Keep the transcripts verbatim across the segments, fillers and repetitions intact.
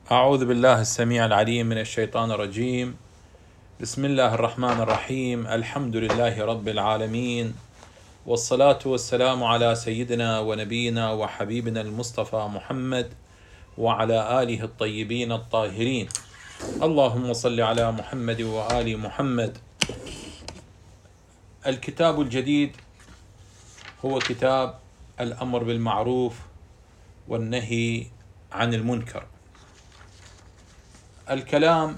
أعوذ بالله السميع العليم من الشيطان الرجيم. بسم الله الرحمن الرحيم. الحمد لله رب العالمين، والصلاة والسلام على سيدنا ونبينا وحبيبنا المصطفى محمد وعلى آله الطيبين الطاهرين. اللهم صل على محمد وآل محمد. الكتاب الجديد هو كتاب الأمر بالمعروف والنهي عن المنكر. الكلام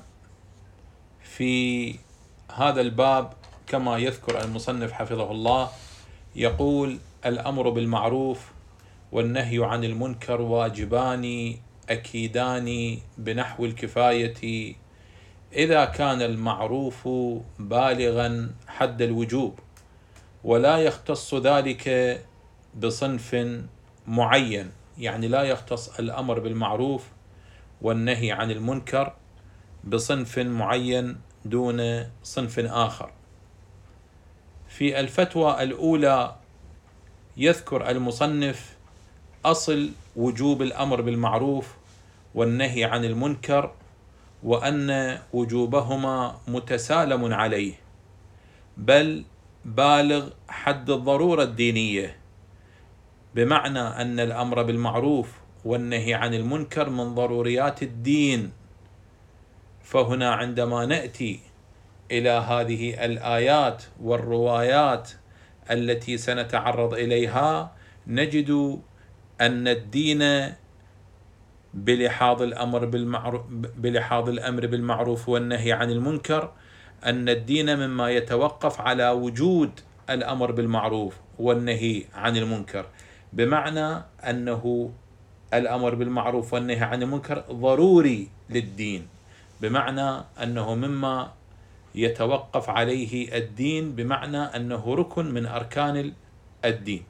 في هذا الباب كما يذكر المصنف حفظه الله، يقول: الأمر بالمعروف والنهي عن المنكر واجبان أكيدان بنحو الكفاية إذا كان المعروف بالغا حد الوجوب، ولا يختص ذلك بصنف معين، يعني لا يختص الأمر بالمعروف والنهي عن المنكر بصنف معين دون صنف آخر. في الفتوى الأولى يذكر المصنف أصل وجوب الأمر بالمعروف والنهي عن المنكر، وأن وجوبهما متسالم عليه، بل بالغ حد الضرورة الدينية، بمعنى أن الأمر بالمعروف والنهي عن المنكر من ضروريات الدين. فهنا عندما نأتي إلى هذه الآيات والروايات التي سنتعرض إليها، نجد أن الدين بلحاظ الأمر بالمعروف بلحاظ الأمر بالمعروف والنهي عن المنكر، أن الدين مما يتوقف على وجود الأمر بالمعروف والنهي عن المنكر، بمعنى أنه الأمر بالمعروف والنهي عن المنكر ضروري للدين، بمعنى أنه مما يتوقف عليه الدين، بمعنى أنه ركن من أركان الدين.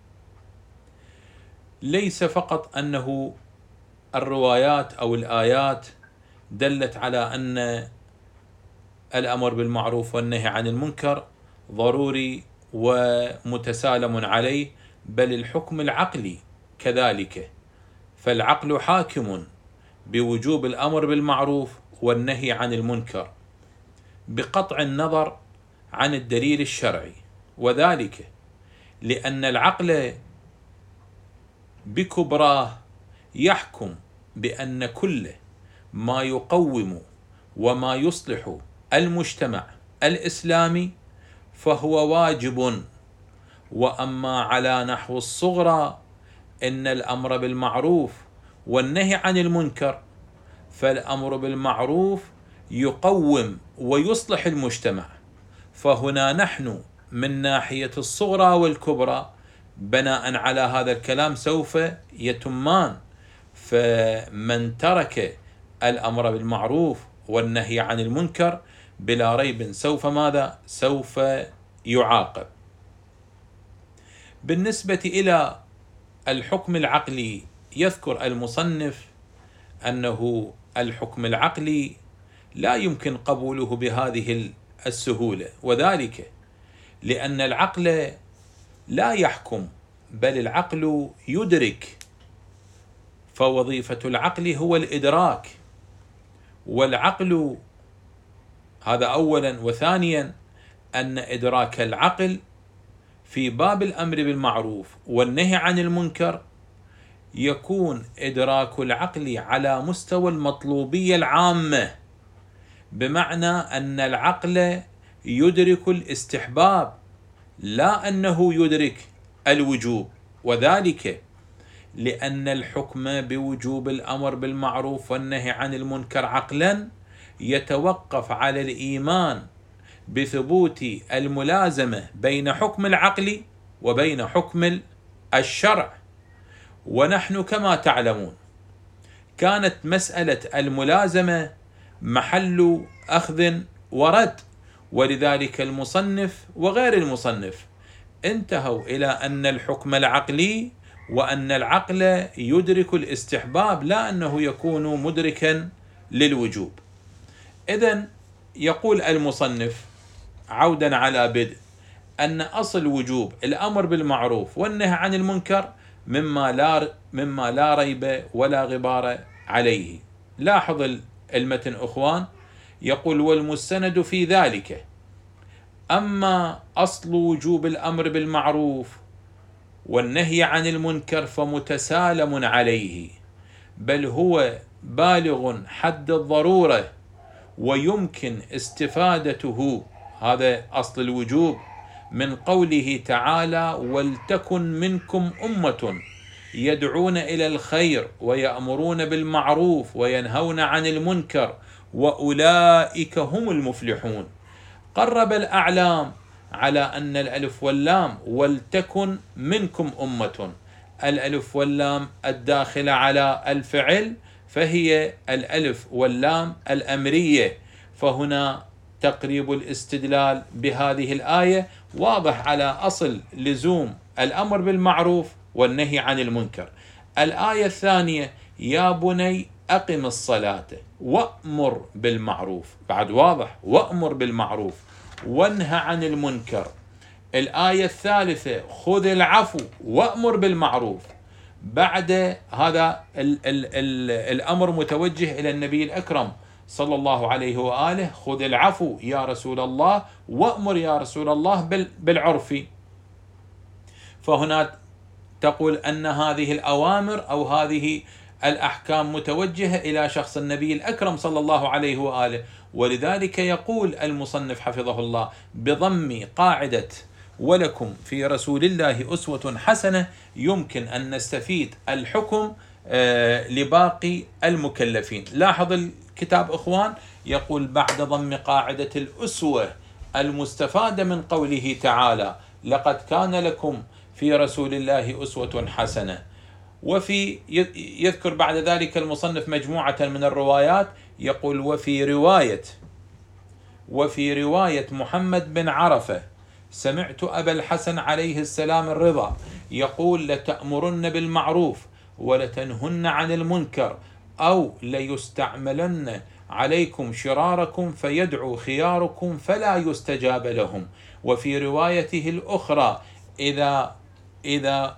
ليس فقط أنه الروايات أو الآيات دلت على أن الأمر بالمعروف والنهي عن المنكر ضروري ومتسالم عليه، بل الحكم العقلي كذلك، فالعقل حاكم بوجوب الأمر بالمعروف والنهي عن المنكر بقطع النظر عن الدليل الشرعي، وذلك لأن العقل بكبراه يحكم بأن كل ما يقوم وما يصلح المجتمع الإسلامي فهو واجب، وأما على نحو الصغرى إن الأمر بالمعروف والنهي عن المنكر، فالأمر بالمعروف يقوم ويصلح المجتمع. فهنا نحن من ناحية الصغرى والكبرى بناء على هذا الكلام سوف يتمان، فمن ترك الأمر بالمعروف والنهي عن المنكر بلا ريب سوف ماذا؟ سوف يعاقب. بالنسبة إلى الحكم العقلي، يذكر المصنف أنه الحكم العقلي لا يمكن قبوله بهذه السهولة، وذلك لأن العقل لا يحكم، بل العقل يدرك، فوظيفة العقل هو الإدراك، والعقل هذا أولا، وثانيا أن إدراك العقل في باب الأمر بالمعروف والنهي عن المنكر يكون إدراك العقل على مستوى المطلوبية العامة، بمعنى أن العقل يدرك الاستحباب لا أنه يدرك الوجوب، وذلك لأن الحكم بوجوب الأمر بالمعروف والنهي عن المنكر عقلا يتوقف على الإيمان بثبوت الملازمة بين حكم العقل وبين حكم الشرع. ونحن كما تعلمون كانت مسألة الملازمة محل أخذ ورد، ولذلك المصنف وغير المصنف انتهوا إلى أن الحكم العقلي وأن العقل يدرك الاستحباب لا أنه يكون مدركا للوجوب. إذن يقول المصنف عودا على بدء أن أصل وجوب الأمر بالمعروف والنهي عن المنكر مما لا مما لا ريب ولا غبار عليه، لاحظ المتن أخوان، يقول والمستند في ذلك أما أصل وجوب الأمر بالمعروف والنهي عن المنكر فمتسالم عليه، بل هو بالغ حد الضرورة ويمكن استفادته، هذا أصل الوجوب، من قوله تعالى ولتكن منكم أمة يدعون إلى الخير ويأمرون بالمعروف وينهون عن المنكر وأولئك هم المفلحون. قرب الأعلام على أن الألف واللام ولتكن منكم أمة، الألف واللام الداخلة على الفعل فهي الألف واللام الأمرية، فهنا تقريب الاستدلال بهذه الآية واضح على أصل لزوم الأمر بالمعروف والنهي عن المنكر. الآية الثانية يا بني أقم الصلاة وأمر بالمعروف، بعد واضح وأمر بالمعروف وانهى عن المنكر. الآية الثالثة خذ العفو وأمر بالمعروف، بعد هذا ال ال ال الأمر متوجه إلى النبي الأكرم صلى الله عليه وآله، خذ العفو يا رسول الله وأمر يا رسول الله بالعرف. فهنا تقول أن هذه الأوامر أو هذه الأحكام متوجهة إلى شخص النبي الأكرم صلى الله عليه وآله، ولذلك يقول المصنف حفظه الله بضم قاعدة ولكم في رسول الله أسوة حسنة يمكن أن نستفيد الحكم لباقي المكلفين. لاحظ الكتاب أخوان يقول بعد ضم قاعدة الأسوة المستفادة من قوله تعالى لقد كان لكم في رسول الله أسوة حسنة، وفي يذكر بعد ذلك المصنف مجموعة من الروايات، يقول وفي رواية وفي رواية محمد بن عرفة سمعت أبا الحسن عليه السلام الرضا يقول لتأمرن بالمعروف ولتنهن عن المنكر أو ليستعملن عليكم شراركم فيدعو خياركم فلا يستجاب لهم. وفي روايته الأخرى إذا إذا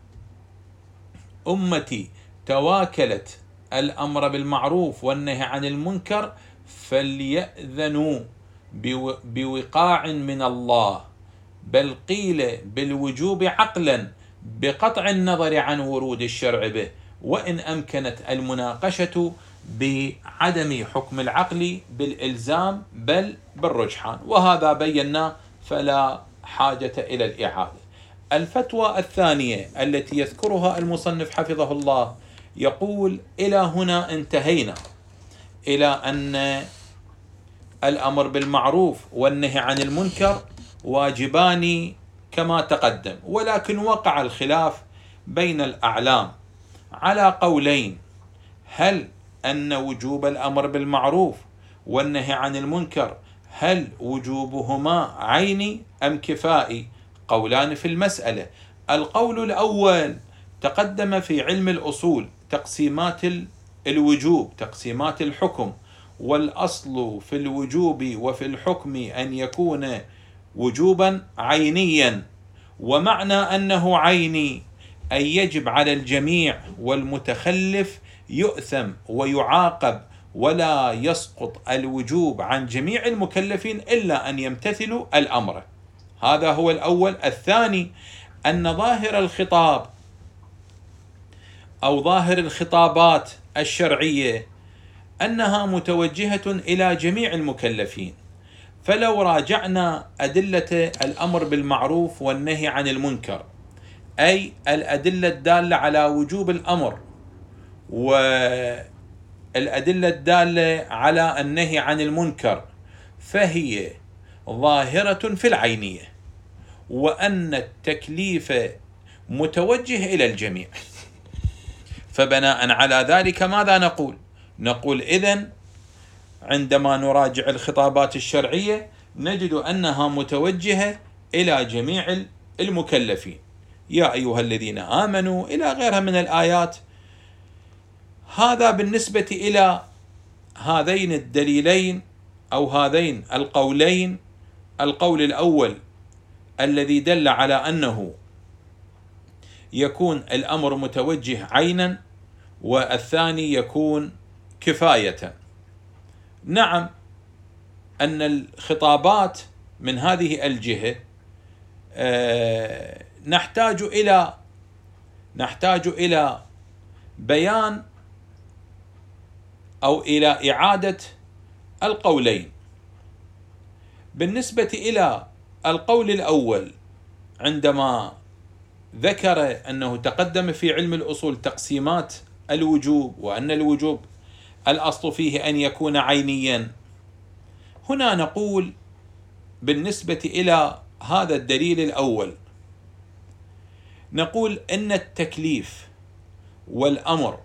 أمتي تواكلت الأمر بالمعروف والنهي عن المنكر فليأذنوا بوقاع من الله، بل قيل بالوجوب عقلا بقطع النظر عن ورود الشرع به، وإن أمكنت المناقشة بعدم حكم العقل بالإلزام بل بالرجحان، وهذا بينا فلا حاجة إلى الإعادة. الفتوى الثانية التي يذكرها المصنف حفظه الله يقول إلى هنا انتهينا إلى أن الأمر بالمعروف والنهي عن المنكر واجبان كما تقدم، ولكن وقع الخلاف بين الأعلام على قولين: هل أن وجوب الأمر بالمعروف والنهي عن المنكر هل وجوبهما عيني أم كفائي؟ قولان في المسألة. القول الأول تقدم في علم الأصول تقسيمات الوجوب، تقسيمات الحكم، والأصل في الوجوب وفي الحكم أن يكون وجوبا عينيا، ومعنى أنه عيني أن يجب على الجميع والمتخلف يؤثم ويعاقب، ولا يسقط الوجوب عن جميع المكلفين إلا أن يمتثلوا الأمر. هذا هو الأول. الثاني أن ظاهر الخطاب أو ظاهر الخطابات الشرعية أنها متوجهة إلى جميع المكلفين، فلو راجعنا أدلة الأمر بالمعروف والنهي عن المنكر، أي الأدلة الدالة على وجوب الأمر والأدلة الدالة على النهي عن المنكر، فهي ظاهرة في العينية، وأن التكليف متوجه إلى الجميع. فبناء على ذلك ماذا نقول؟ نقول إذن عندما نراجع الخطابات الشرعية نجد أنها متوجهة إلى جميع المكلفين، يا أيها الذين آمنوا إلى غيرها من الآيات. هذا بالنسبة إلى هذين الدليلين أو هذين القولين. القول الأول الذي دل على أنه يكون الأمر متوجه عينا، والثاني يكون كفاية. نعم أن الخطابات من هذه الجهة نحتاج إلى نحتاج إلى بيان أو إلى إعادة القولين. بالنسبة إلى القول الأول، عندما ذكر أنه تقدم في علم الأصول تقسيمات الوجوب، وأن الوجوب الأصل فيه أن يكون عينيا، هنا نقول بالنسبة إلى هذا الدليل الأول، نقول أن التكليف والأمر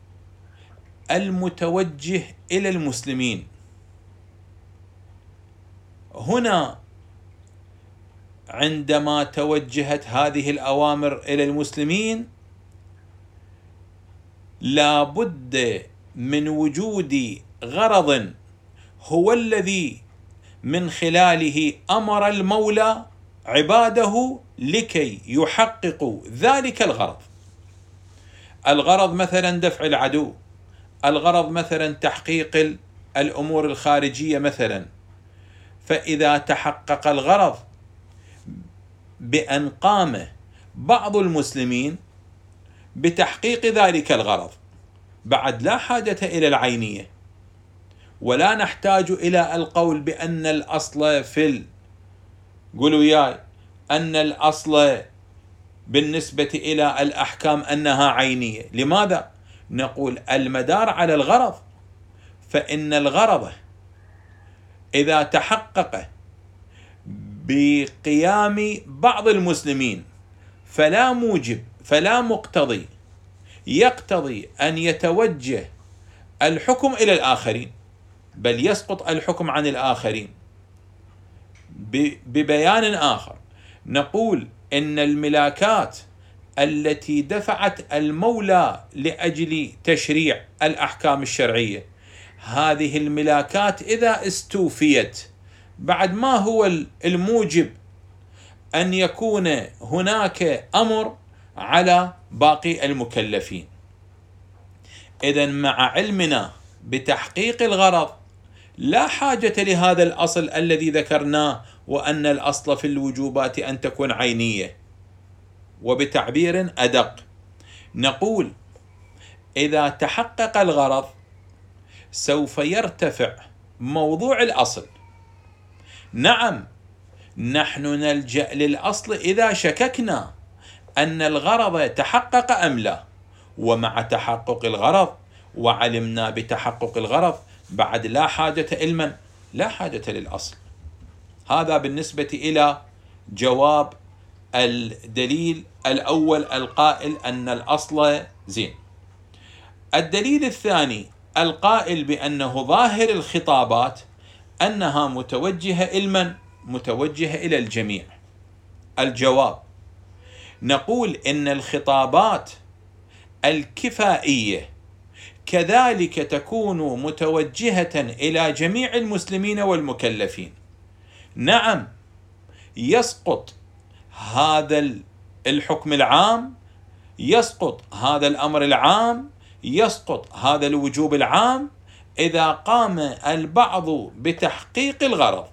المتوجه إلى المسلمين هنا، عندما توجهت هذه الأوامر إلى المسلمين لا بد من وجود غرض هو الذي من خلاله أمر المولى عباده لكي يحققوا ذلك الغرض. الغرض مثلا دفع العدو، الغرض مثلا تحقيق الأمور الخارجية مثلا. فإذا تحقق الغرض بأن قام بعض المسلمين بتحقيق ذلك الغرض، بعد لا حاجة إلى العينية، ولا نحتاج إلى القول بأن الأصل في ال... قولوا وياي أن الأصل بالنسبة إلى الأحكام أنها عينية. لماذا؟ نقول المدار على الغرض، فإن الغرض إذا تحقق بقيام بعض المسلمين فلا موجب فلا مقتضي يقتضي أن يتوجه الحكم إلى الآخرين، بل يسقط الحكم عن الآخرين. ببيان آخر نقول إن الملاكات التي دفعت المولى لأجل تشريع الأحكام الشرعية، هذه الملاكات إذا استوفيت، بعد ما هو الموجب أن يكون هناك أمر على باقي المكلفين. إذن مع علمنا بتحقيق الغرض لا حاجة لهذا الأصل الذي ذكرناه، وأن الأصل في الوجوبات أن تكون عينية. وبتعبير أدق نقول إذا تحقق الغرض سوف يرتفع موضوع الأصل. نعم نحن نلجأ للأصل إذا شككنا أن الغرض تحقق أم لا، ومع تحقق الغرض وعلمنا بتحقق الغرض بعد لا حاجة علما لا حاجة للأصل. هذا بالنسبة إلى جواب الدليل الأول القائل أن الأصل زين. الدليل الثاني القائل بأنه ظاهر الخطابات أنها متوجهة إلى من؟ متوجهة إلى الجميع. الجواب نقول إن الخطابات الكفائية كذلك تكون متوجهة إلى جميع المسلمين والمكلفين. نعم يسقط هذا الحكم العام، يسقط هذا الأمر العام، يسقط هذا الوجوب العام إذا قام البعض بتحقيق الغرض.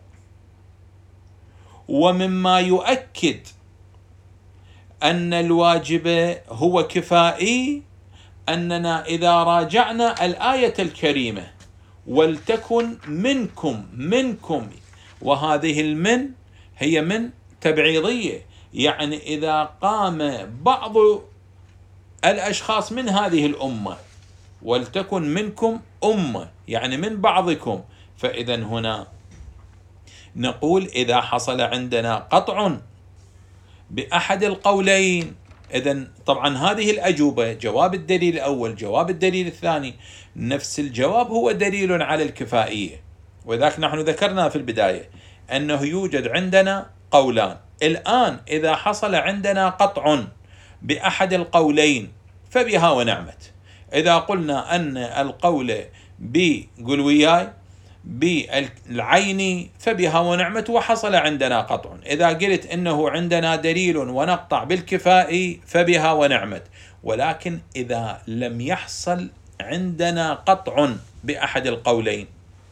ومما يؤكد أن الواجب هو كفائي أننا إذا راجعنا الآية الكريمة ولتكن منكم منكم، وهذه المن هي من تبعيضية، يعني إذا قام بعض الأشخاص من هذه الأمة ولتكن منكم أمة، يعني من بعضكم. فإذا هنا نقول إذا حصل عندنا قطع بأحد القولين، إذن طبعا هذه الأجوبة جواب الدليل الأول جواب الدليل الثاني نفس الجواب هو دليل على الكفائية. وذاك نحن ذكرنا في البداية أنه يوجد عندنا قولان. الآن إذا حصل عندنا قطع بأحد القولين فبها ونعمت. إذا قلنا أن القول بقول وياي بالعين فبها ونعمت وحصل عندنا قطع. إذا قلت إنه عندنا دليل ونقطع بالكفائي فبها ونعمت. ولكن إذا لم يحصل عندنا قطع بأحد القولين.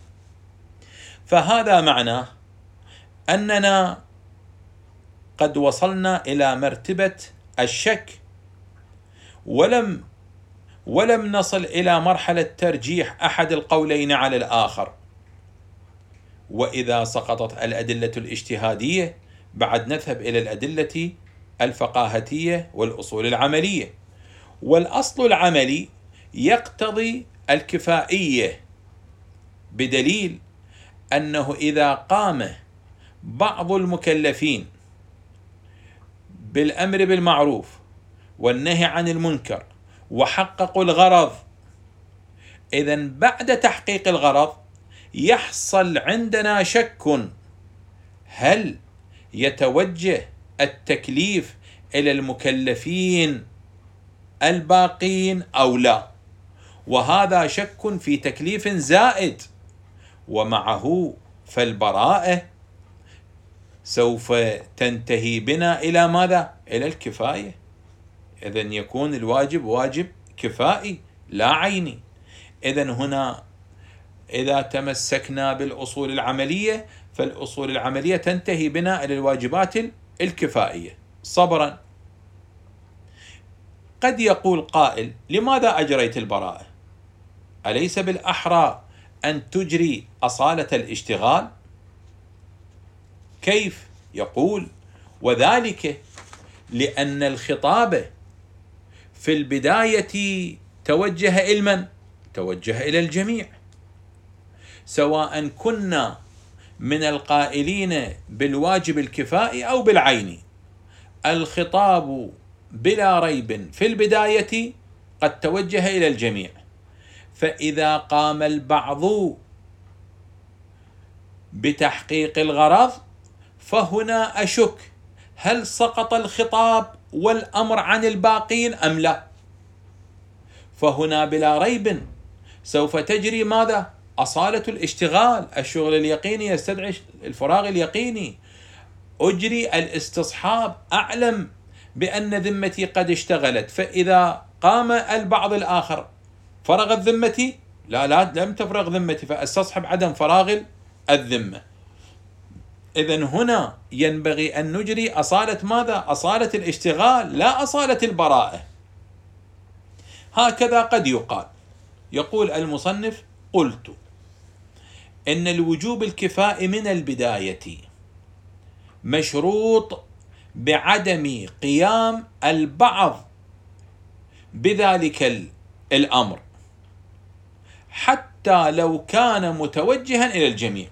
فهذا معناه أننا قد وصلنا إلى مرتبة الشك، ولم ولم نصل إلى مرحلة ترجيح أحد القولين على الآخر. وإذا سقطت الأدلة الاجتهادية بعد نذهب إلى الأدلة الفقاهتية والأصول العملية. والأصل العملي يقتضي الكفائية، بدليل أنه إذا قام بعض المكلفين بالأمر بالمعروف والنهي عن المنكر وحققوا الغرض، إذن بعد تحقيق الغرض يحصل عندنا شك هل يتوجه التكليف إلى المكلفين الباقين أو لا، وهذا شك في تكليف زائد. ومعه فالبراءة سوف تنتهي بنا إلى ماذا؟ إلى الكفاية. إذن يكون الواجب واجب كفائي لا عيني. إذن هنا إذا تمسكنا بالأصول العملية فالأصول العملية تنتهي بنا إلى الواجبات الكفائية. صبرا. قد يقول قائل: لماذا أجريت البراءة؟ أليس بالأحرى أن تجري أصالة الاشتغال؟ كيف؟ يقول: وذلك لأن الخطاب في البداية توجه إلى من؟ توجه إلى الجميع، سواء كنا من القائلين بالواجب الكفائي أو بالعيني. الخطاب بلا ريب في البداية قد توجه إلى الجميع، فإذا قام البعض بتحقيق الغرض فهنا أشك هل سقط الخطاب والأمر عن الباقين أم لا. فهنا بلا ريب سوف تجري ماذا؟ أصالة الاشتغال. الشغل اليقيني يستدعي الفراغ اليقيني. أجري الاستصحاب، أعلم بأن ذمتي قد اشتغلت، فإذا قام البعض الآخر فرغت ذمتي؟ لا لا لم تفرغ ذمتي، فاستصحب عدم فراغ الذمة. إذن هنا ينبغي أن نجري أصالة ماذا؟ أصالة الاشتغال لا أصالة البراءة. هكذا قد يقال. يقول المصنف: قلت إن الوجوب الكفائي من البداية مشروط بعدم قيام البعض بذلك الأمر حتى لو كان متوجها إلى الجميع.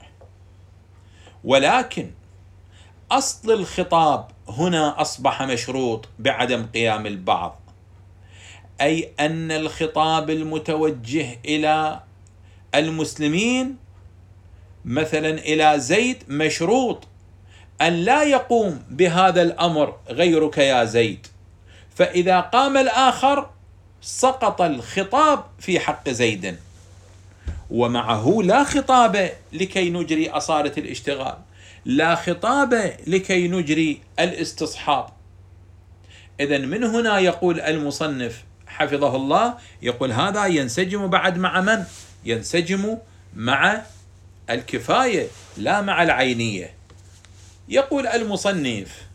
ولكن أصل الخطاب هنا أصبح مشروط بعدم قيام البعض، أي أن الخطاب المتوجه إلى المسلمين مثلا إلى زيد مشروط أن لا يقوم بهذا الأمر غيرك يا زيد، فإذا قام الآخر سقط الخطاب في حق زيد. ومعه لا خطاب لكي نجري أصالة الاشتغال، لا خطاب لكي نجري الاستصحاب. إذن من هنا يقول المصنف حفظه الله، يقول هذا ينسجم بعد مع من؟ ينسجم مع الكفاية لا مع العينية. يقول المصنف: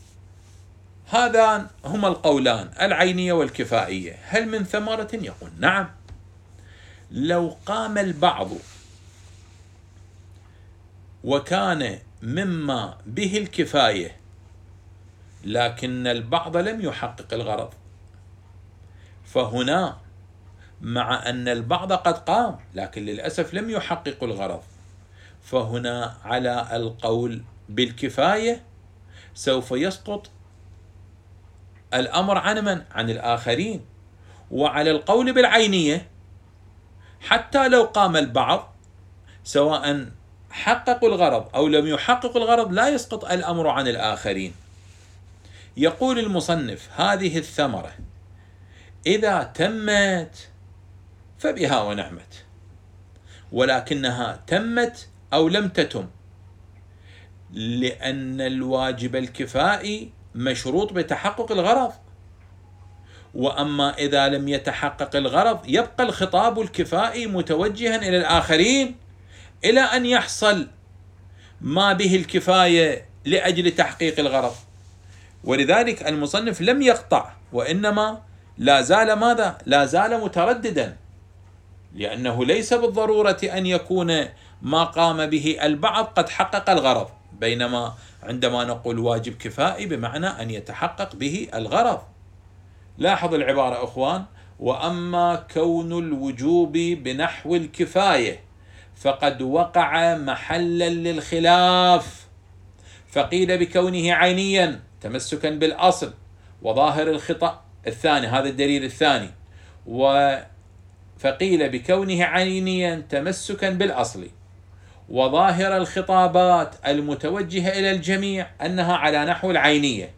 هذان هما القولان، العينية والكفائية، هل من ثمرة؟ يقول: نعم. لو قام البعض وكان مما به الكفاية لكن البعض لم يحقق الغرض، فهنا مع أن البعض قد قام لكن للأسف لم يحقق الغرض، فهنا على القول بالكفاية سوف يسقط الأمر عن من؟ عن الآخرين. وعلى القول بالعينية حتى لو قام البعض سواء حققوا الغرض أو لم يحققوا الغرض لا يسقط الأمر عن الآخرين. يقول المصنف: هذه الثمرة إذا تمت فبها ونعمت، ولكنها تمت أو لم تتم، لأن الواجب الكفائي مشروط بتحقق الغرض، وأما إذا لم يتحقق الغرض يبقى الخطاب الكفائي متوجها إلى الآخرين إلى أن يحصل ما به الكفاية لأجل تحقيق الغرض. ولذلك المصنف لم يقطع، وإنما لا زال ماذا؟ لا زال مترددا، لأنه ليس بالضرورة أن يكون ما قام به البعض قد حقق الغرض، بينما عندما نقول واجب كفائي بمعنى أن يتحقق به الغرض. لاحظ العبارة أخوان: وأما كون الوجوب بنحو الكفاية فقد وقع محلا للخلاف، فقيل بكونه عينيا تمسكا بالأصل وظاهر الخطأ الثاني، هذا الدليل الثاني، فقيل بكونه عينيا تمسكا بالأصل وظاهر الخطابات المتوجهة إلى الجميع أنها على نحو العينية.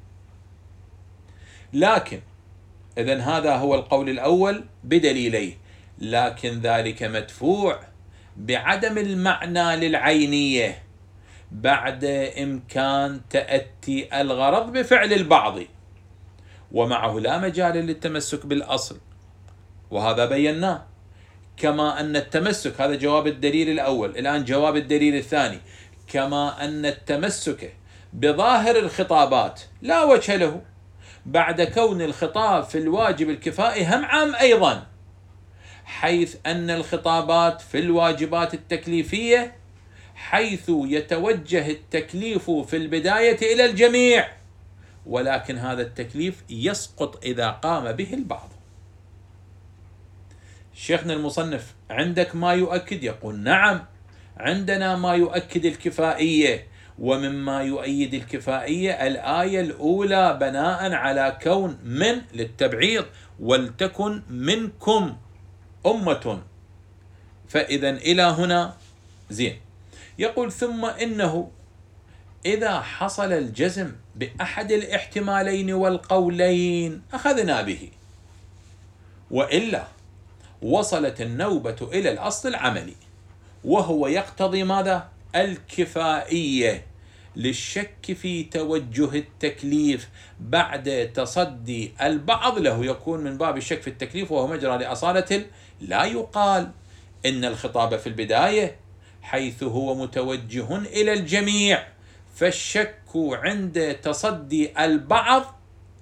لكن إذن هذا هو القول الأول بدليليه، لكن ذلك مدفوع بعدم المعنى للعينية بعد إمكان تأتي الغرض بفعل البعض، ومعه لا مجال للتمسك بالأصل، وهذا بيناه. كما أن التمسك، هذا جواب الدليل الأول، الآن جواب الدليل الثاني، كما أن التمسك بظاهر الخطابات لا وجه له بعد كون الخطاب في الواجب الكفائي هم عام أيضا، حيث أن الخطابات في الواجبات التكليفية حيث يتوجه التكليف في البداية إلى الجميع، ولكن هذا التكليف يسقط إذا قام به البعض. شيخنا المصنف عندك ما يؤكد؟ يقول نعم، عندنا ما يؤكد الكفائية، ومما يؤيد الكفائية الآية الأولى بناء على كون من للتبعيض ولتكن منكم أمة، فإذا إلى هنا زين. يقول ثم إنه إذا حصل الجزم بأحد الاحتمالين والقولين أخذنا به، وإلا وصلت النوبة إلى الأصل العملي، وهو يقتضي ماذا؟ الكفائية للشك في توجه التكليف بعد تصدي البعض له، يكون من باب الشك في التكليف وهو مجرى لأصالة. لا يقال إن الخطاب في البداية حيث هو متوجه إلى الجميع، فالشك عند تصدي البعض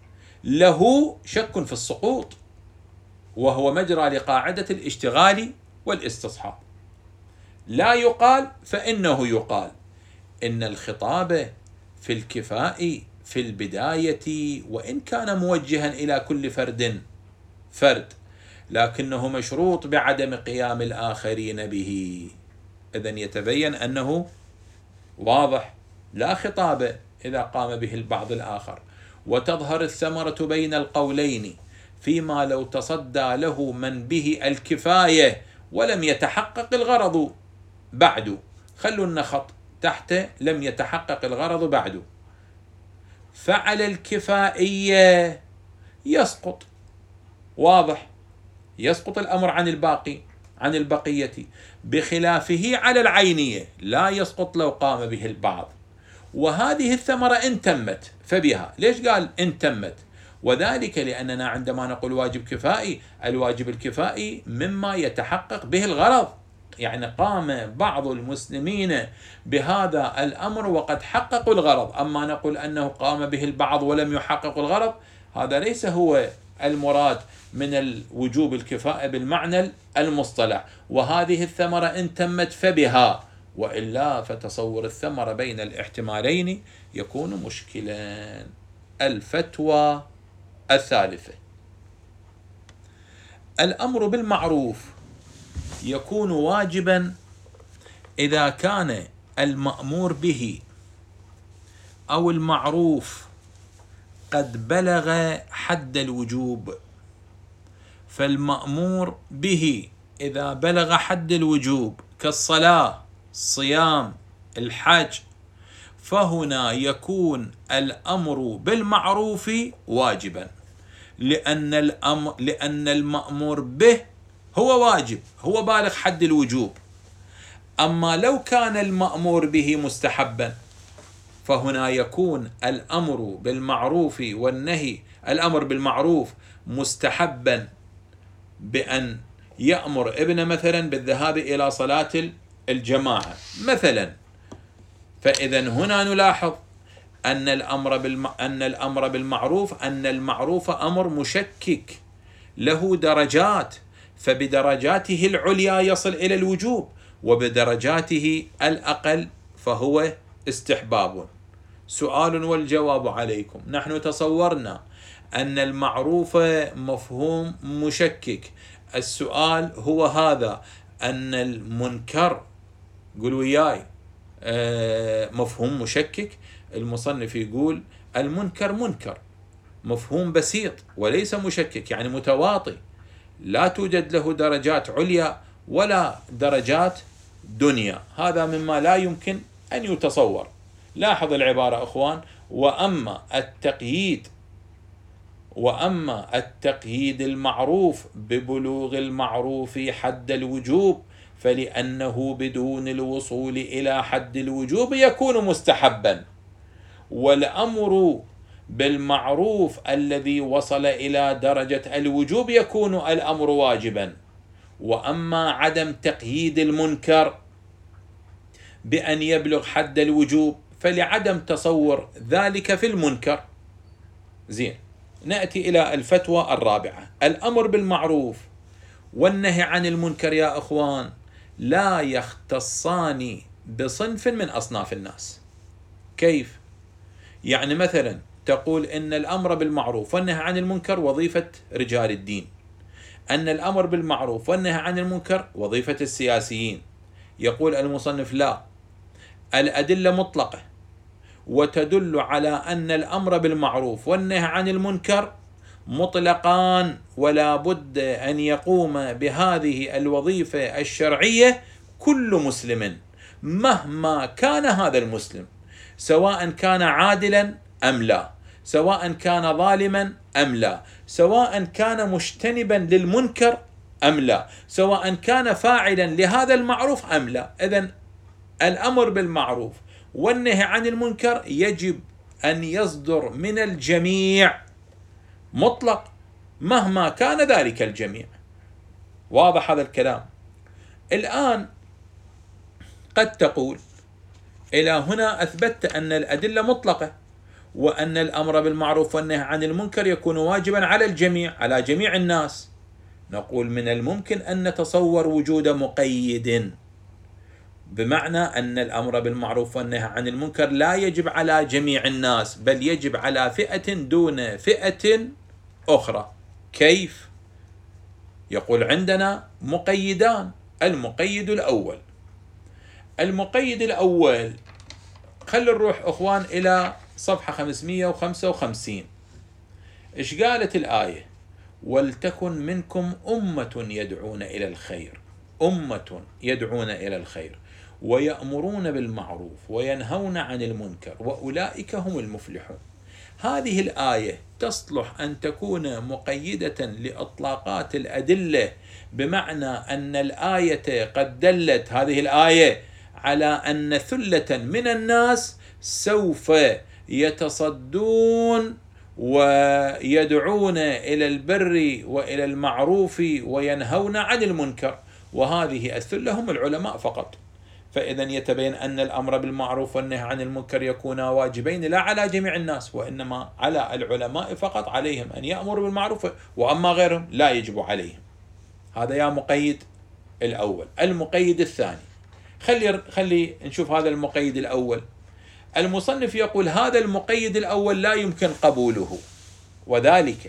له شك في السقوط، وهو مجرى لقاعدة الاشتغال والاستصحاب. لا يقال، فإنه يقال إن الخطاب في الكفاء في البداية وإن كان موجها إلى كل فرد فرد لكنه مشروط بعدم قيام الآخرين به. إذن يتبين أنه واضح لا خطاب إذا قام به البعض الآخر، وتظهر الثمرة بين القولين فيما لو تصدى له من به الكفاية ولم يتحقق الغرض بعد. خلوا النخط تحت لم يتحقق الغرض بعد، فعلى الكفائية يسقط، واضح، يسقط الأمر عن الباقي عن البقية، بخلافه على العينية لا يسقط لو قام به البعض. وهذه الثمرة إن تمت فبها. ليش قال إن تمت؟ وذلك لأننا عندما نقول واجب كفائي، الواجب الكفائي مما يتحقق به الغرض، يعني قام بعض المسلمين بهذا الأمر وقد حققوا الغرض. أما نقول أنه قام به البعض ولم يحقق الغرض، هذا ليس هو المراد من الوجوب الكفائي بالمعنى المصطلح. وهذه الثمرة إن تمت فبها، وإلا فتصور الثمرة بين الاحتمالين يكون مشكلا. الفتوى الثالثة: الأمر بالمعروف يكون واجبا إذا كان المأمور به أو المعروف قد بلغ حد الوجوب. فالمأمور به إذا بلغ حد الوجوب كالصلاة، الصيام، الحج، فهنا يكون الأمر بالمعروف واجبا، لأن الأمر لأن المأمور به هو واجب، هو بالغ حد الوجوب. أما لو كان المأمور به مستحبا فهنا يكون الأمر بالمعروف والنهي، الأمر بالمعروف مستحبا بأن يأمر ابنه مثلا بالذهاب إلى صلاة الجماعة مثلا. فإذا هنا نلاحظ أن الأمر بالم... أن الأمر بالمعروف أن المعروف أمر مشكك له درجات، فبدرجاته العليا يصل إلى الوجوب، وبدرجاته الأقل فهو استحباب. سؤال والجواب عليكم. نحن تصورنا أن المعروف مفهوم مشكك، السؤال هو هذا، أن المنكر قولوا وياي مفهوم مشكك. المصنف يقول المنكر منكر، مفهوم بسيط وليس مشكك، يعني متواطي، لا توجد له درجات عليا ولا درجات دنيا. هذا مما لا يمكن أن يتصور. لاحظ العبارة أخوان: وأما التقييد وأما التقييد المعروف ببلوغ المعروف حد الوجوب فلأنه بدون الوصول إلى حد الوجوب يكون مستحبا، والأمر بالمعروف الذي وصل إلى درجة الوجوب يكون الأمر واجبا. وأما عدم تقييد المنكر بأن يبلغ حد الوجوب فلعدم تصور ذلك في المنكر. زين، نأتي إلى الفتوى الرابعة. الأمر بالمعروف والنهي عن المنكر يا أخوان لا يختصان بصنف من أصناف الناس. كيف؟ يعني مثلا تقول إن الأمر بالمعروف والنهي عن المنكر وظيفة رجال الدين، أن الأمر بالمعروف والنهي عن المنكر وظيفة السياسيين. يقول المصنف لا، الأدلة مطلقة وتدل على أن الأمر بالمعروف والنهي عن المنكر مطلقان، ولا بد أن يقوم بهذه الوظيفة الشرعية كل مسلم مهما كان هذا المسلم، سواء كان عادلا أم لا، سواء كان ظالما أم لا، سواء كان مجتنبا للمنكر أم لا، سواء كان فاعلا لهذا المعروف أم لا. إذن الأمر بالمعروف والنهي عن المنكر يجب أن يصدر من الجميع مطلق مهما كان ذلك الجميع. واضح هذا الكلام؟ الآن قد تقول إلى هنا أثبتت أن الأدلة مطلقة وأن الأمر بالمعروف والنهي عن المنكر يكون واجبا على الجميع، على جميع الناس. نقول من الممكن أن نتصور وجود مقيد، بمعنى أن الأمر بالمعروف والنهي عن المنكر لا يجب على جميع الناس، بل يجب على فئة دون فئة أخرى. كيف؟ يقول عندنا مقيدان. المقيد الأول المقيد الأول خلي نروح أخوان إلى صفحة خمسمئة وخمسة وخمسين. إيش قالت الآية؟ ولتكن منكم أمة يدعون إلى الخير، أمة يدعون إلى الخير ويأمرون بالمعروف وينهون عن المنكر وأولئك هم المفلحون. هذه الآية تصلح أن تكون مقيدة لإطلاقات الأدلة، بمعنى أن الآية قد دلت هذه الآية على أن ثلة من الناس سوف يتصدون ويدعون إلى البر وإلى المعروف وينهون عن المنكر، وهذه الثلة هم العلماء فقط. فإذا يتبين أن الأمر بالمعروف والنهي عن المنكر يكون واجبين لا على جميع الناس، وإنما على العلماء فقط، عليهم أن يأمروا بالمعروف، وأما غيرهم لا يجب عليهم. هذا يا مقيد الأول. المقيد الثاني، خلي خلي نشوف هذا المقيد الأول. المصنف يقول هذا المقيد الأول لا يمكن قبوله، وذلك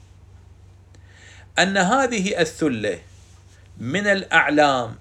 أن هذه الثلة من الأعلام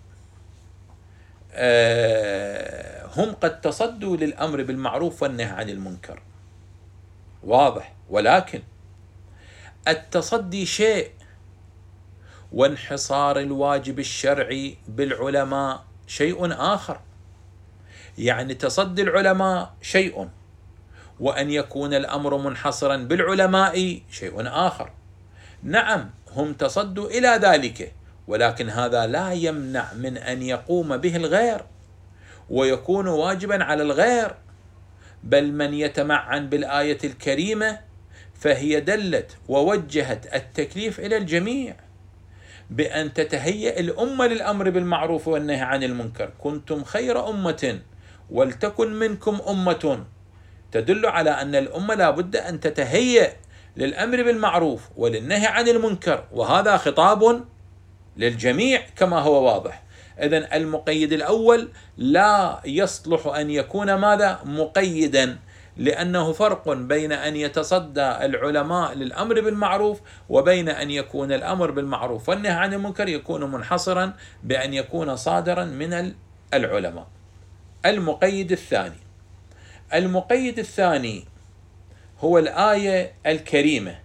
هم قد تصدوا للأمر بالمعروف والنهي عن المنكر، واضح، ولكن التصدي شيء وانحصار الواجب الشرعي بالعلماء شيء آخر. يعني تصدي العلماء شيء، وأن يكون الأمر منحصرا بالعلماء شيء آخر. نعم هم تصدوا إلى ذلك، ولكن هذا لا يمنع من أن يقوم به الغير ويكون واجبا على الغير. بل من يتمعن بالآية الكريمة فهي دلت ووجهت التكليف إلى الجميع بأن تتهيأ الأمة للأمر بالمعروف والنهي عن المنكر. كنتم خير أمة ولتكن منكم أمة، تدل على أن الأمة لا بد أن تتهيأ للأمر بالمعروف وللنهي عن المنكر، وهذا خطاب للجميع كما هو واضح. إذن المقيد الأول لا يصلح أن يكون ماذا؟ مقيدا، لأنه فرق بين أن يتصدى العلماء للأمر بالمعروف وبين أن يكون الأمر بالمعروف والنهي عن المنكر يكون منحصرا بأن يكون صادرا من العلماء. المقيد الثاني، المقيد الثاني هو الآية الكريمة: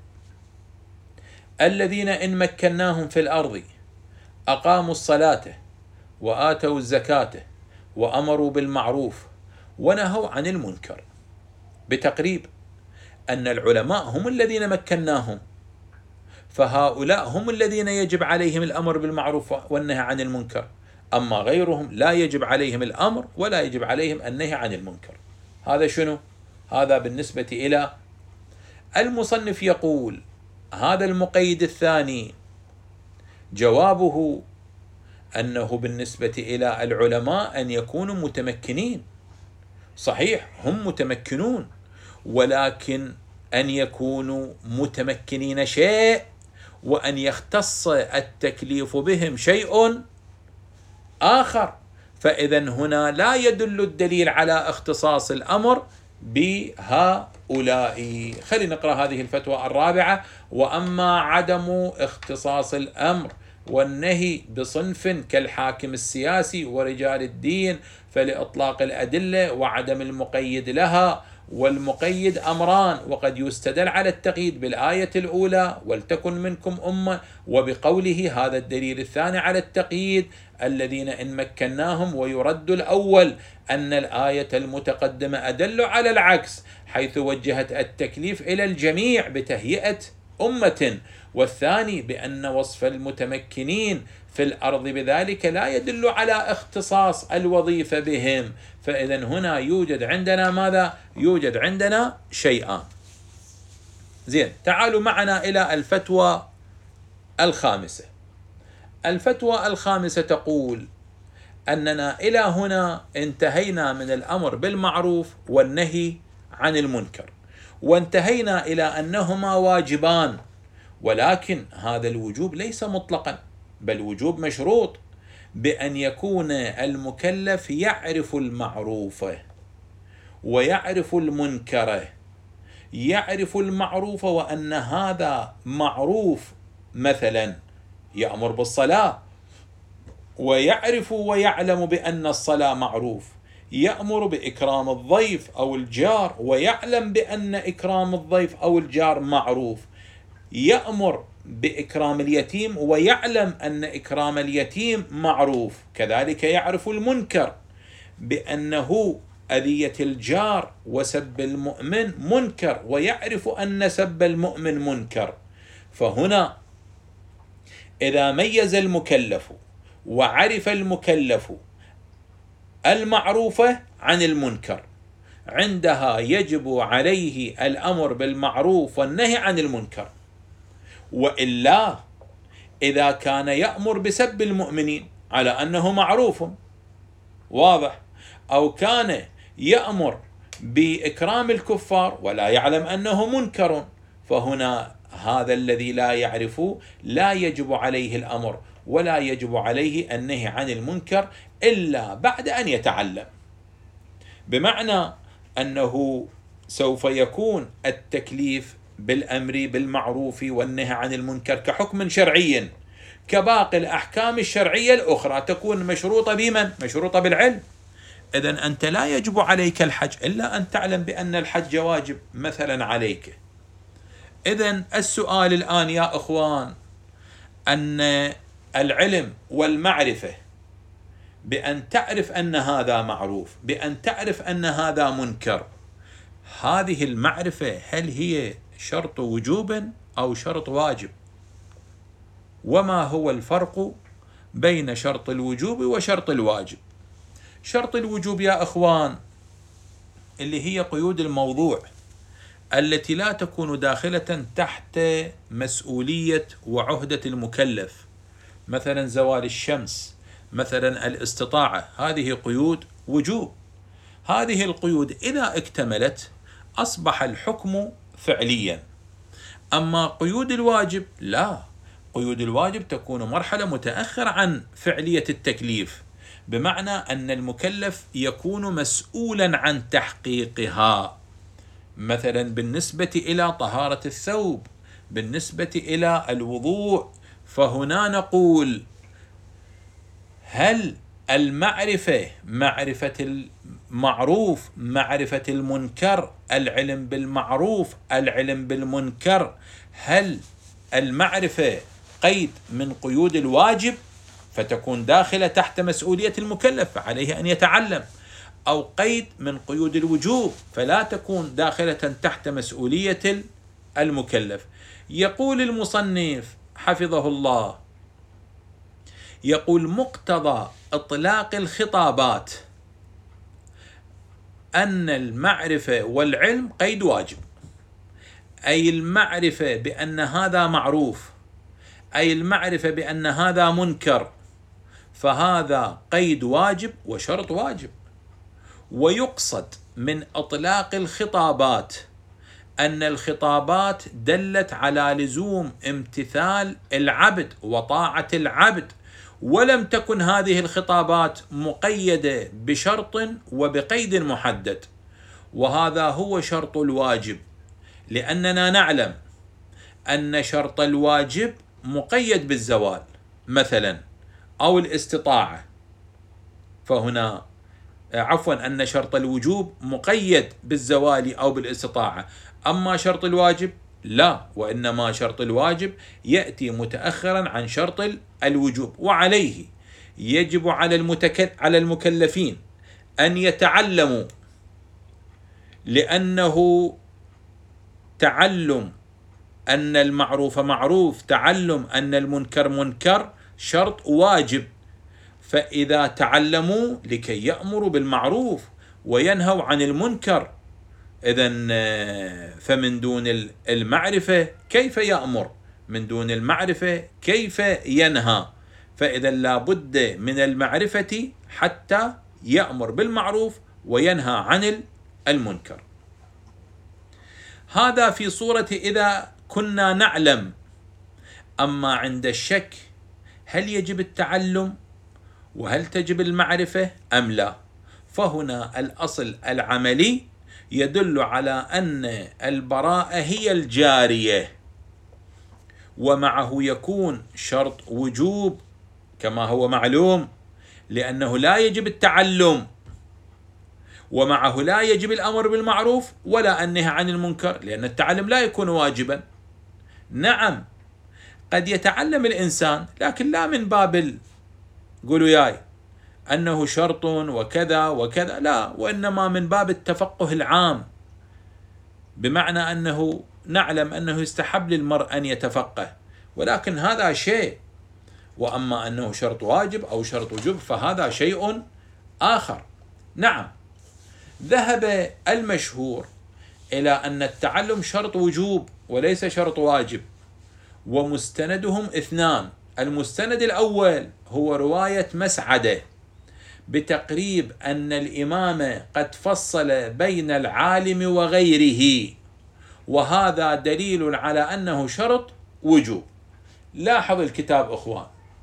الذين إن مكناهم في الأرض أقاموا الصلاة وآتوا الزكاة وأمروا بالمعروف ونهوا عن المنكر. بتقريب أن العلماء هم الذين مكناهم، فهؤلاء هم الذين يجب عليهم الأمر بالمعروف والنهي عن المنكر، أما غيرهم لا يجب عليهم الأمر ولا يجب عليهم النهي عن المنكر. هذا شنو؟ هذا بالنسبة إلى المصنف. يقول هذا المقيد الثاني جوابه أنه بالنسبة إلى العلماء أن يكونوا متمكنين. صحيح هم متمكنون، ولكن أن يكونوا متمكنين شيء وأن يختص التكليف بهم شيء آخر. فإذا هنا لا يدل الدليل على اختصاص الأمر بهؤلاء. خلينا نقرأ هذه الفتوى الرابعة: وأما عدم اختصاص الأمر والنهي بصنف كالحاكم السياسي ورجال الدين فلإطلاق الأدلة وعدم المقيد لها. والمقيد أمران، وقد يستدل على التقييد بالآية الأولى ولتكن منكم أمة، وبقوله هذا الدليل الثاني على التقييد الذين إن مكناهم، ويرد الأول أن الآية المتقدمة أدل على العكس حيث وجهت التكليف إلى الجميع بتهيئة أمة، والثاني بأن وصف المتمكنين في الأرض بذلك لا يدل على اختصاص الوظيفة بهم. فإذا هنا يوجد عندنا ماذا؟ يوجد عندنا شيئان. زين، تعالوا معنا إلى الفتوى الخامسة. الفتوى الخامسة تقول أننا إلى هنا انتهينا من الأمر بالمعروف والنهي عن المنكر، وانتهينا إلى أنهما واجبان، ولكن هذا الوجوب ليس مطلقا، بل وجوب مشروط بأن يكون المكلف يعرف المعروف ويعرف المنكر. يعرف المعروف وأن هذا معروف، مثلا يأمر بالصلاة ويعرف ويعلم بأن الصلاة معروف، يأمر بإكرام الضيف أو الجار ويعلم بأن إكرام الضيف أو الجار معروف، يأمر بإكرام اليتيم ويعلم أن إكرام اليتيم معروف، كذلك يعرف المنكر بأنه أذية الجار وسب المؤمن منكر ويعرف أن سب المؤمن منكر. فهنا إذا ميز المكلف وعرف المكلف المعروف عن المنكر، عندها يجب عليه الأمر بالمعروف والنهي عن المنكر. وإلا إذا كان يأمر بسب المؤمنين على أنه معروف واضح، أو كان يأمر بإكرام الكفار ولا يعلم أنه منكر، فهنا هذا الذي لا يعرف لا يجب عليه الأمر ولا يجب عليه النهي عن المنكر إلا بعد أن يتعلم. بمعنى أنه سوف يكون التكليف بالأمر بالمعروف والنهي عن المنكر كحكم شرعي كباقي الأحكام الشرعية الأخرى تكون مشروطة بمن؟ مشروطة بالعلم. إذن أنت لا يجب عليك الحج إلا أن تعلم بأن الحج واجب مثلا عليك. إذن السؤال الآن يا إخوان أن العلم والمعرفة بأن تعرف أن هذا معروف، بأن تعرف أن هذا منكر، هذه المعرفة هل هي شرط وجوب أو شرط واجب؟ وما هو الفرق بين شرط الوجوب وشرط الواجب؟ شرط الوجوب يا إخوان اللي هي قيود الموضوع التي لا تكون داخلة تحت مسؤولية وعهدة المكلف، مثلا زوال الشمس، مثلا الاستطاعة، هذه قيود وجوب. هذه القيود إذا اكتملت أصبح الحكم فعليا. أما قيود الواجب لا، قيود الواجب تكون مرحلة متأخرة عن فعلية التكليف، بمعنى أن المكلف يكون مسؤولا عن تحقيقها، مثلا بالنسبة إلى طهارة الثوب، بالنسبة إلى الوضوء. فهنا نقول هل المعرفة معرفة المعروف، معرفة المنكر، العلم بالمعروف، العلم بالمنكر، هل المعرفة قيد من قيود الواجب فتكون داخلة تحت مسؤولية المكلف فعليه أن يتعلم، أو قيد من قيود الوجوب فلا تكون داخلة تحت مسؤولية المكلف؟ يقول المصنف حفظه الله، يقول مقتضى إطلاق الخطابات أن المعرفة والعلم قيد واجب، أي المعرفة بأن هذا معروف، أي المعرفة بأن هذا منكر، فهذا قيد واجب وشرط واجب. ويقصد من إطلاق الخطابات أن الخطابات دلت على لزوم امتثال العبد وطاعة العبد، ولم تكن هذه الخطابات مقيدة بشرط وبقيد محدد، وهذا هو شرط الواجب، لأننا نعلم أن شرط الواجب مقيد بالزوال مثلا أو الاستطاعة، فهنا عفوا أن شرط الوجوب مقيد بالزوال أو بالاستطاعة، أما شرط الواجب لا، وإنما شرط الواجب يأتي متأخرا عن شرط الوجوب. وعليه يجب على المتك... على المكلفين أن يتعلموا، لأنه تعلم أن المعروف معروف، تعلم أن المنكر منكر شرط واجب. فإذا تعلموا لكي يأمروا بالمعروف وينهوا عن المنكر، إذن فمن دون المعرفة كيف يأمر؟ من دون المعرفة كيف ينهى؟ فإذا لا بد من المعرفة حتى يأمر بالمعروف وينهى عن المنكر. هذا في صورة إذا كنا نعلم. أما عند الشك هل يجب التعلم وهل تجب المعرفة أم لا؟ فهنا الأصل العملي يدل على أن البراءة هي الجارية، ومعه يكون شرط وجوب كما هو معلوم، لأنه لا يجب التعلم، ومعه لا يجب الأمر بالمعروف ولا النهي عن المنكر، لأن التعلم لا يكون واجبا. نعم قد يتعلم الإنسان لكن لا من باب قولوا ياي أنه شرط وكذا وكذا، لا، وإنما من باب التفقه العام، بمعنى أنه نعلم أنه يستحب للمرء أن يتفقه، ولكن هذا شيء، وأما أنه شرط واجب أو شرط وجوب فهذا شيء آخر. نعم ذهب المشهور إلى أن التعلم شرط وجوب وليس شرط واجب، ومستندهم اثنان. المستند الأول هو رواية مسعدة بتقريب أن الإمام قد فصل بين العالم وغيره، وهذا دليل على أنه شرط وجوب. لاحظ الكتاب أخوان،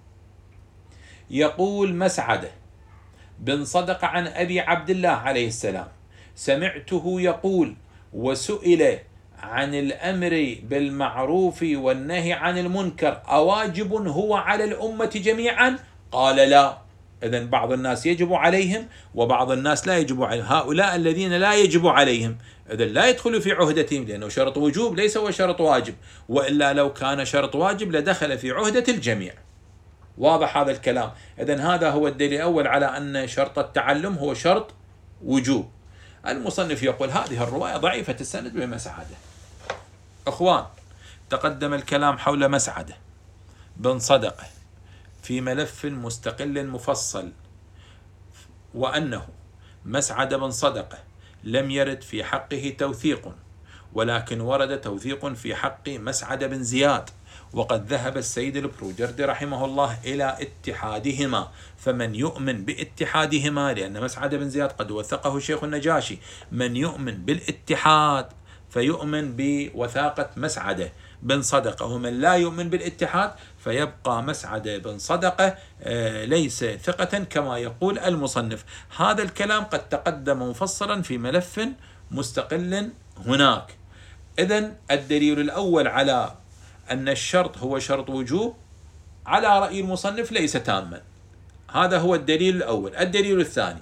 يقول مسعدة بن صدق عن أبي عبد الله عليه السلام سمعته يقول: وسئل عن الأمر بالمعروف والنهي عن المنكر أواجب هو على الأمة جميعا؟ قال لا. إذن بعض الناس يجب عليهم وبعض الناس لا يجب عليهم. هؤلاء الذين لا يجب عليهم إذن لا يدخلوا في عهدتهم، لأنه شرط وجوب ليس هو شرط واجب، وإلا لو كان شرط واجب لدخل في عهدة الجميع. واضح هذا الكلام؟ إذن هذا هو الدليل الأول على أن شرط التعلم هو شرط وجوب. المصنف يقول هذه الرواية ضعيفة السند بمسعدة. أخوان، تقدم الكلام حول مسعدة بن صدقة في ملف مستقل مفصل، وأنه مسعد بن صدقة لم يرد في حقه توثيق، ولكن ورد توثيق في حق مسعد بن زياد، وقد ذهب السيد البروجردي رحمه الله إلى اتحادهما، فمن يؤمن باتحادهما، لأن مسعد بن زياد قد وثقه الشيخ النجاشي، من يؤمن بالاتحاد فيؤمن بوثاقة مسعد بن صدقة، ومن لا يؤمن بالاتحاد فيبقى مسعد بن صدقة ليس ثقة كما يقول المصنف. هذا الكلام قد تقدم مفصلا في ملف مستقل هناك. إذن الدليل الأول على أن الشرط هو شرط وجوب على رأي المصنف ليس تاما، هذا هو الدليل الأول. الدليل الثاني،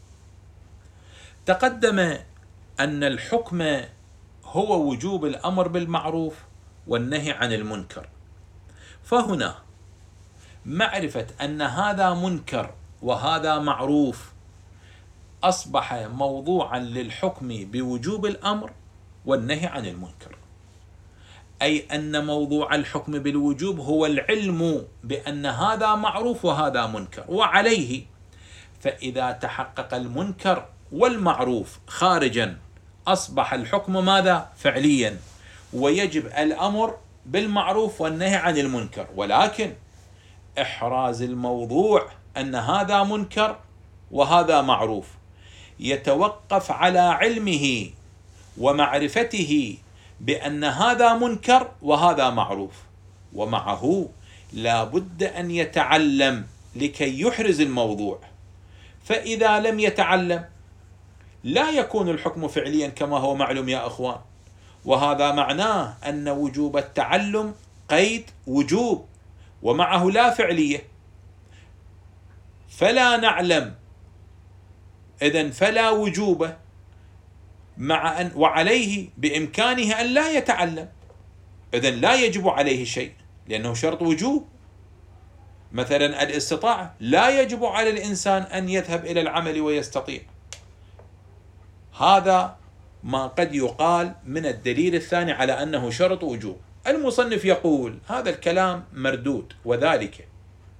تقدم أن الحكم هو وجوب الأمر بالمعروف والنهي عن المنكر، فهنا معرفة أن هذا منكر وهذا معروف أصبح موضوعا للحكم بوجوب الأمر والنهي عن المنكر، أي أن موضوع الحكم بالوجوب هو العلم بأن هذا معروف وهذا منكر، وعليه فإذا تحقق المنكر والمعروف خارجا أصبح الحكم ماذا؟ فعليا، ويجب الأمر بالمعروف والنهي عن المنكر، ولكن إحراز الموضوع أن هذا منكر وهذا معروف يتوقف على علمه ومعرفته بأن هذا منكر وهذا معروف، ومعه لا بد أن يتعلم لكي يحرز الموضوع، فإذا لم يتعلم لا يكون الحكم فعليا كما هو معلوم يا أخوان، وهذا معناه أن وجوب التعلم قيد وجوب ومعه لا فعلية، فلا نعلم، إذن فلا وجوب، مع أن وعليه بإمكانه أن لا يتعلم، إذن لا يجب عليه شيء لأنه شرط وجوب. مثلا الاستطاعة لا يجب على الإنسان أن يذهب إلى العمل ويستطيع، هذا ما قد يقال من الدليل الثاني على أنه شرط وجوب. المصنف يقول هذا الكلام مردود، وذلك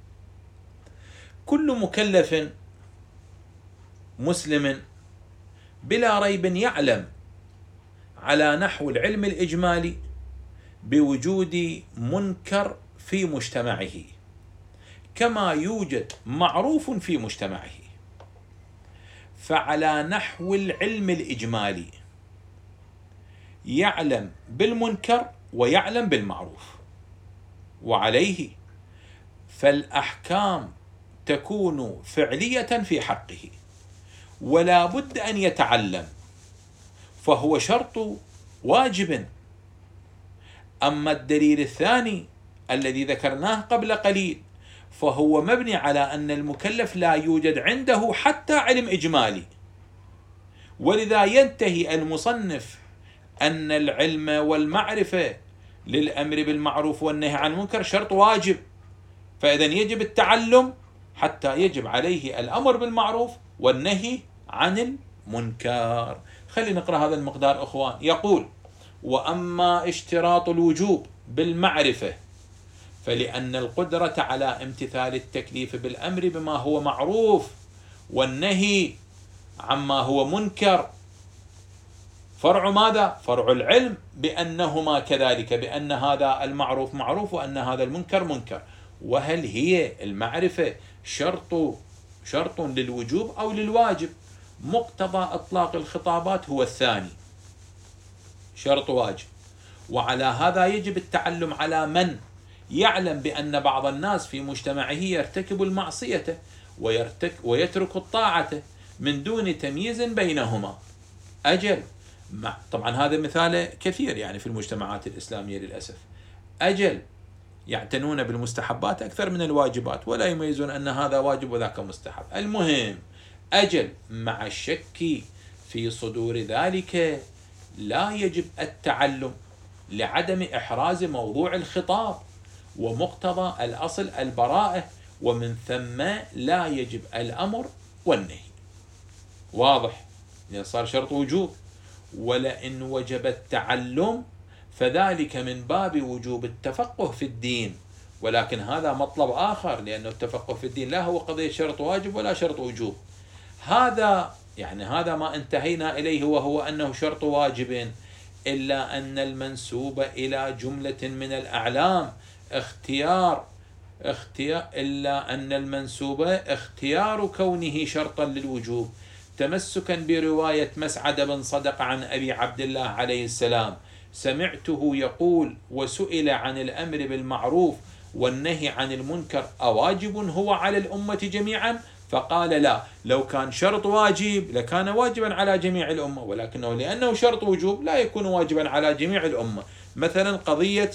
كل مكلف مسلم بلا ريب يعلم على نحو العلم الإجمالي بوجود منكر في مجتمعه كما يوجد معروف في مجتمعه، فعلى نحو العلم الإجمالي يعلم بالمنكر ويعلم بالمعروف، وعليه فالأحكام تكون فعلية في حقه ولا بد أن يتعلم، فهو شرط واجب. أما الدليل الثاني الذي ذكرناه قبل قليل فهو مبني على أن المكلف لا يوجد عنده حتى علم إجمالي، ولذا ينتهي المصنف أن العلم والمعرفة للأمر بالمعروف والنهي عن المنكر شرط واجب، فإذا يجب التعلم حتى يجب عليه الأمر بالمعروف والنهي عن المنكر. خلينا نقرأ هذا المقدار أخوان. يقول: وأما اشتراط الوجوب بالمعرفة فلأن القدرة على امتثال التكليف بالأمر بما هو معروف والنهي عما هو منكر فرع ماذا؟ فرع العلم بأنهما كذلك، بأن هذا المعروف معروف وأن هذا المنكر منكر. وهل هي المعرفة شرط شرط للوجوب أو للواجب؟ مقتضى إطلاق الخطابات هو الثاني، شرط واجب. وعلى هذا يجب التعلم على من يعلم بأن بعض الناس في مجتمعه يرتكب المعصية ويرتك ويترك الطاعة من دون تمييز بينهما. أجل، طبعا هذا مثال كثير يعني في المجتمعات الإسلامية للأسف. أجل يعتنون بالمستحبات أكثر من الواجبات ولا يميزون أن هذا واجب وذاك مستحب. المهم أجل مع الشك في صدور ذلك لا يجب التعلم لعدم إحراز موضوع الخطاب ومقتضى الأصل البراءة، ومن ثم لا يجب الأمر والنهي. واضح؟ يعني صار شرط وجوب. ولئن وجب التعلم فذلك من باب وجوب التفقه في الدين، ولكن هذا مطلب آخر، لأن التفقه في الدين لا هو قضية شرط واجب ولا شرط وجوب. هذا يعني هذا ما انتهينا إليه وهو أنه شرط واجب، إلا أن المنسوب إلى جملة من الأعلام اختيار اختيار إلا أن المنسوب اختيار كونه شرطا للوجوب، تمسكا برواية مسعد بن صدق عن أبي عبد الله عليه السلام سمعته يقول: وسئل عن الأمر بالمعروف والنهي عن المنكر أواجب هو على الأمة جميعا؟ فقال: لا، لو كان شرط واجب لكان واجبا على جميع الأمة، ولكنه لأنه شرط وجوب لا يكون واجبا على جميع الأمة. مثلا قضية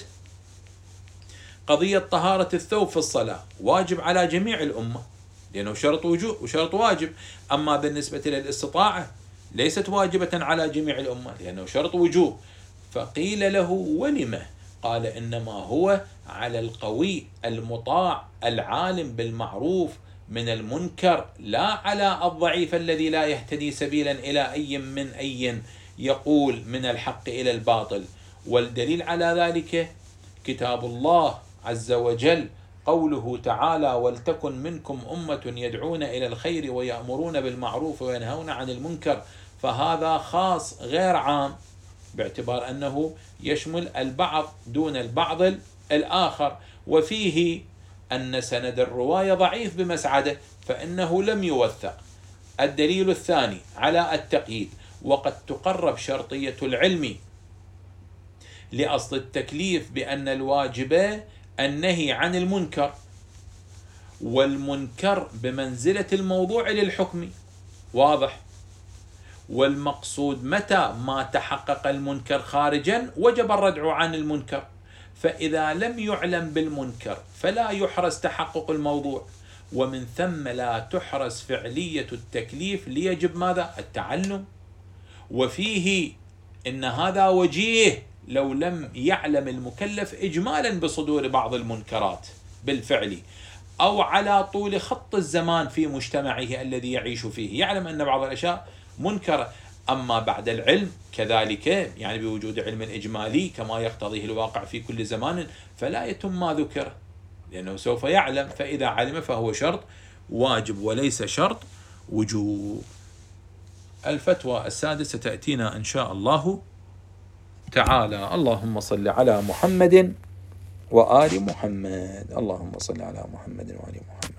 قضية طهارة الثوب في الصلاة واجب على جميع الأمة لأنه شرط وجوب وشرط واجب، أما بالنسبة للاستطاعة ليست واجبة على جميع الأمة لأنه شرط وجوب. فقيل له: ولم؟ قال: إنما هو على القوي المطاع العالم بالمعروف من المنكر، لا على الضعيف الذي لا يهتدي سبيلا إلى أي من أي يقول من الحق إلى الباطل. والدليل على ذلك كتاب الله عز وجل، قوله تعالى: ولتكن منكم أمة يدعون إلى الخير ويأمرون بالمعروف وينهون عن المنكر. فهذا خاص غير عام، باعتبار أنه يشمل البعض دون البعض الآخر. وفيه أن سند الرواية ضعيف بمسعده فإنه لم يوثق. الدليل الثاني على التقييد: وقد تقرب شرطية العلم لأصل التكليف بأن الواجب النهي عن المنكر، والمنكر بمنزلة الموضوع للحكم، واضح. والمقصود متى ما تحقق المنكر خارجا وجب الردع عن المنكر، فإذا لم يعلم بالمنكر فلا يحرز تحقق الموضوع، ومن ثم لا تحرز فعلية التكليف ليجب ماذا؟ التعلم. وفيه إن هذا وجيه لو لم يعلم المكلف إجمالا بصدور بعض المنكرات بالفعل، أو على طول خط الزمان في مجتمعه الذي يعيش فيه، يعلم أن بعض الأشياء منكرة. أما بعد العلم كذلك، يعني بوجود علم إجمالي كما يقتضيه الواقع في كل زمان، فلا يتم ما ذكر لأنه سوف يعلم، فإذا علم فهو شرط واجب وليس شرط وجوب. الفتوى السادسة تأتينا إن شاء الله تعالى. اللهم صل على محمد وآل محمد. اللهم صل على محمد وآل محمد.